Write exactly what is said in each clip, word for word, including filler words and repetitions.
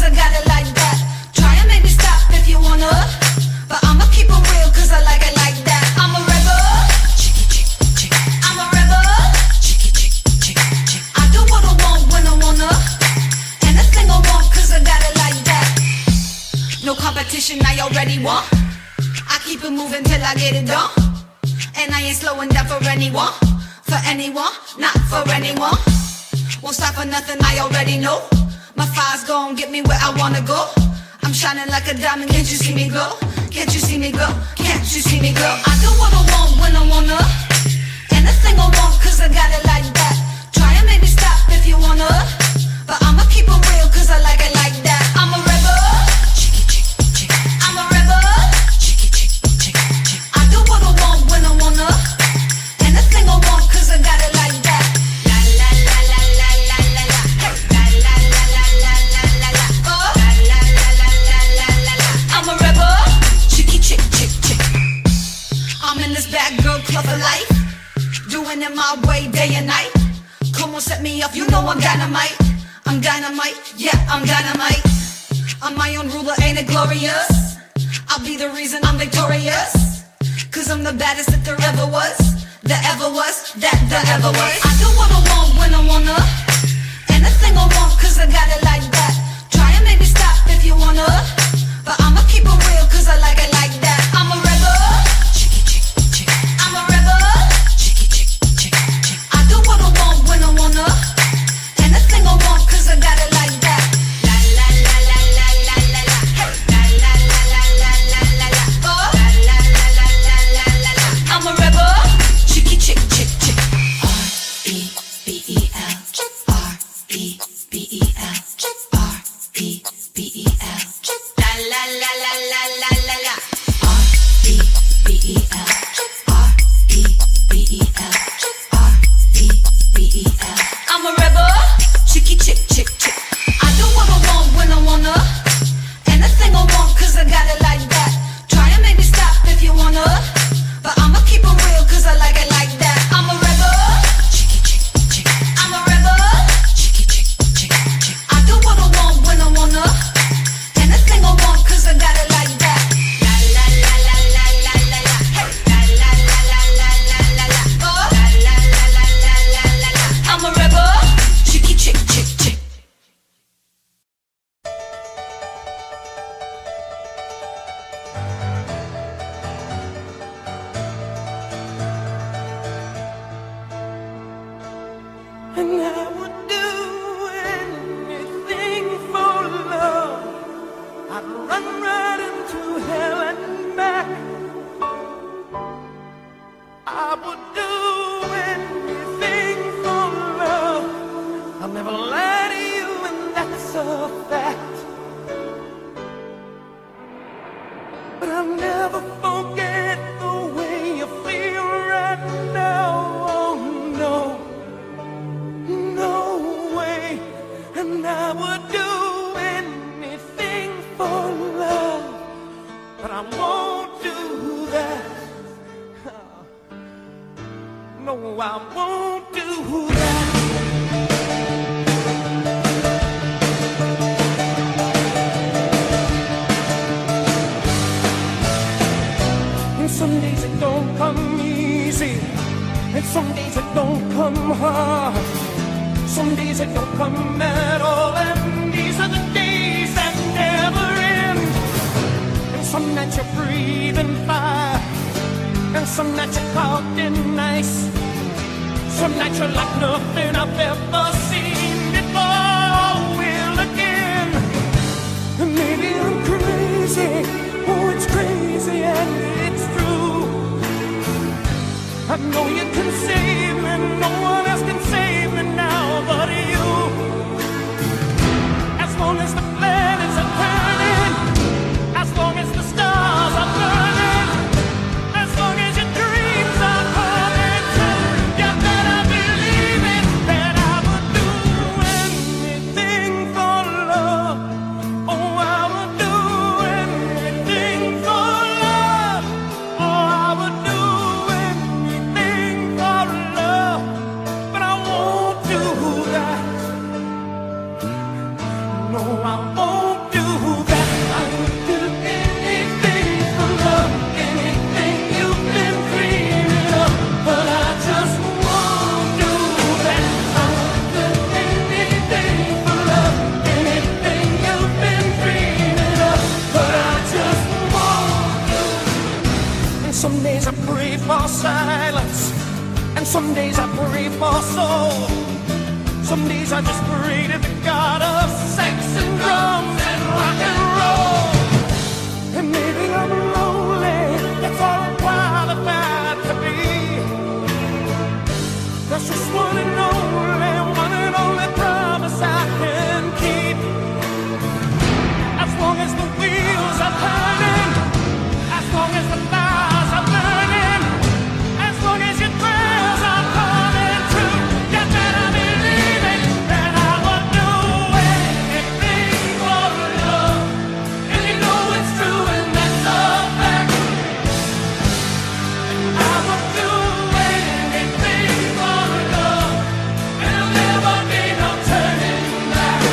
cause I got it like that. Try and make me stop if you wanna, but I'ma keep it real cause I like it like that. I'm a rebel, I'm a rebel. I do what I want when I wanna, anything I want cause I got it like that. No competition, I already won. I keep it moving till I get it done. And I ain't slowing down for anyone, for anyone, not for anyone. Won't stop for nothing, I already know. My fire's gon' get me where I wanna go. I'm shining like a diamond, can't you see me glow? Can't you see me glow? Can't you see me glow? I do what I want when I wanna, anything I want cause I got it like that. Try and make me stop if you wanna, but I'ma keep it real cause I like it like that. I'm a rebel, I'm a rebel. I do what I want when I wanna, anything I want cause I got it like that. La la la la la la la la. La la la la la la la la. Oh. La la la la la la la la. I'm a rebel, chicky chick chick chick. I'm in this bad girl club for life, doing it my way day and night. Come on, set me up, you know I'm dynamite. I'm dynamite, yeah, I'm dynamite. I'm my own ruler, ain't it glorious? I'll be the reason I'm victorious, cause I'm the baddest that there ever was, there ever was, that there ever was. I do what I want when I wanna, anything I want cause I got it like that. Try and make me stop if you wanna, but I'ma keep it real cause I like it like that. I'm a rebel, I'm a rebel. I do what I want when I wanna, anything I want cause I got it like that. La la la la la la la la. La la la la la la la la. Oh. La la la la la la la la. I'm a rebel, chicky chick chick chick. R E B E L. R E B E L. R E B E L. La la la la la la la la. R E B E L. R E B E L. R E B E L. I'm a rebel, chicky chick chick chick. I do what I want when I wanna, anything I want cause I got it like that. Try and make me stop if you wanna, but I'ma keep it real cause I like it like that. I'm a rebel, chicky chick chick. I'm a rebel, chicky chick chick chick. I do what I want when I wanna, anything I want cause I got it like that. La la la la la la la la. La la la la la la la la. Oh. La la la la la la la la. I'm a rebel, chicky chick chick chick. And I would do anything for love. I'd run right into hell and back. I would do anything for love. I'll never lie to you, and that's a fact. But I'll never forget the way you feel right now. Oh no, no way. And I would do anything for love, but I won't do that. No, I won't do that. And some days it don't come easy, and some days it don't come hard. Some days it don't come at all, and these are the days that never end. And some nights you're breathing fire, and some nights you're caught in ice. Some nights you're like nothing I've ever seen before. Will again. And maybe I'm crazy, oh it's crazy and it's true. I know you can save me, no one else can save me now but you. As long as the planets are turning, as long as the stars are burning, as long as your dreams are coming true, you better believe it, that I would do anything for love. Oh, I would do anything for love. Oh, I would do anything for love, but I won't do that. No, I won't. Some days I pray for soul. Some days I just pray to the God of sex and drums and rock and roll. And maybe I'm lonely, that's all I'm qualified to be. That's just one and only, one and only promise I can keep. As long as the wheels are turning, as long as the fires are burning, as long as your prayers are coming true, you better believe it, that I would do anything for love. And you know it's true, and that's a fact. I would do anything for love, and there'll never be no turning back.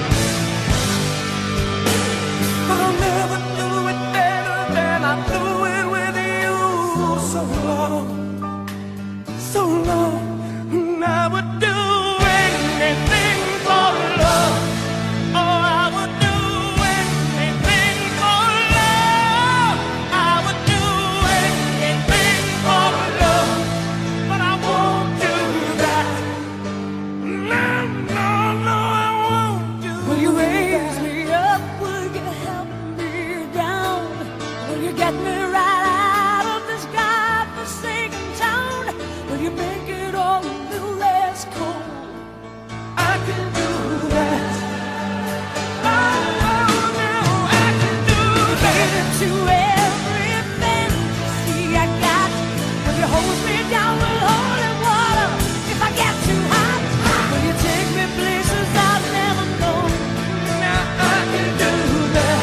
But I'll never do it better than I do it with you. So long, so long, and I would do anything for love. Oh, I would do anything for love. I would do anything for love, but I won't do that. No, no, no, I won't do that. Will you raise me up? Will you help me down? Will you get me right out of this godforsaken town? Will you make it all a little less cold? I can do that. Oh, oh, no, I can do that. To every fantasy I got, will you hold me down with holy water if I get too hot? Will you take me places I've never known? Now I can do that.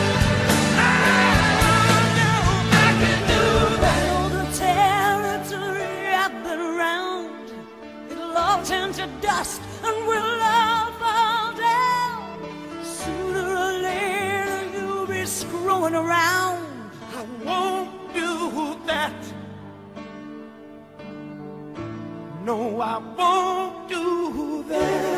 Oh, no, I can do I that. know the territory I've been around. It'll all turn to dust and we'll all fall down. Sooner or later you'll be screwing around. I won't do that. No, I won't do that.